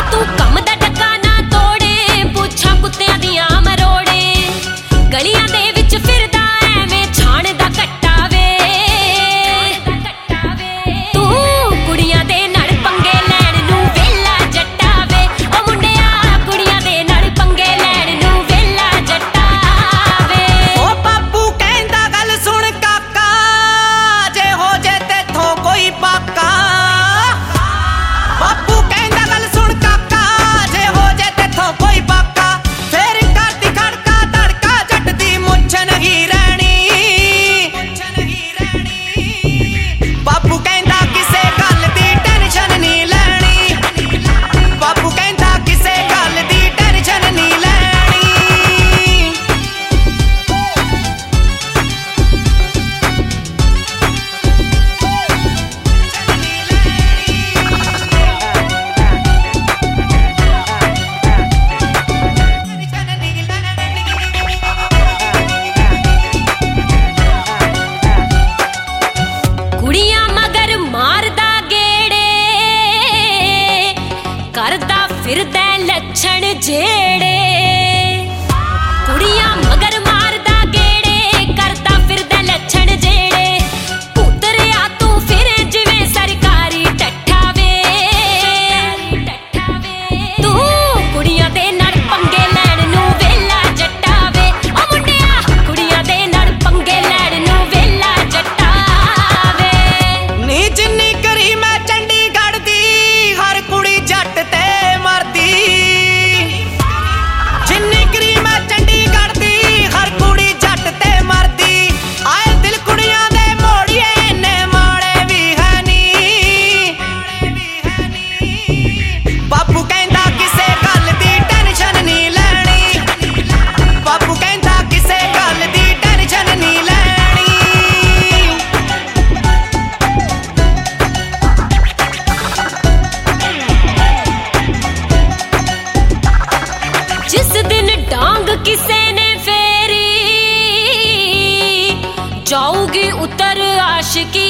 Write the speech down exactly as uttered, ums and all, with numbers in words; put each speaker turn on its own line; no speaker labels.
तू कम दा डका ना तोड़े, पूछां कुत्तियां दियां मरोड़े। गलियां दे विच फिरदा ऐवें छाण दा कट्टा वे, तू कुड़ियां दे नाल पंगे लैण नूं वेला जट्टा वे। ओ मुंडिया कुड़ियां दे नाल पंगे लैण नूं वेला जट्टा वे।
ओ बापू कहंदा गल सुण काका, जे हो जे तेथों कोई पाका। बापू कहंदा गल सुण काका, जे हो जे तेथों कोई पाका। फिर करदी खड़का धड़का, जट दी मुੱਛ नहीं रहनी, मुੱਛ नहीं रहनी। बापू कहंदा किसे गल दी टेंशन नहीं लैनी, बापू कहंदा किसे गल दी टेंशन नहीं लैनी।
कुड़ियां मगर मारदा गेड़े, करदा फिरदा लच्छण जेड़े। कुड़ियां मगर मारदा गेड़े, करदा फिरदा लच्छण जेड़े। पुतरिया तू फिर जिवें सरकारी टट्ठा वे, तू कुड़ियां दे नाल पंगे लैण नूं वेला जट्टा वे। ओ मुंडिया कुड़ियां दे नाल पंगे लैण नूं वेला जट्टा वे।
नी जिन्नी करी मैं चंडीगढ़ दी, हर कुड़ी जट ते मरदी। जिन्नी करी मैं चंडीगढ़ दी, हर कुड़ी जट ते मरदी। आए दिल कुड़ियां दे मोड़िए, इन्ने माड़े भी है नी। बापू कहंदा किसे गल दी टेंशन नहीं लैनी, बापू कहंदा किसे गल दी टेंशन नहीं लैनी।
जिस दिन डांग किसे ने फेरी, जाऊगी उतर आशिकी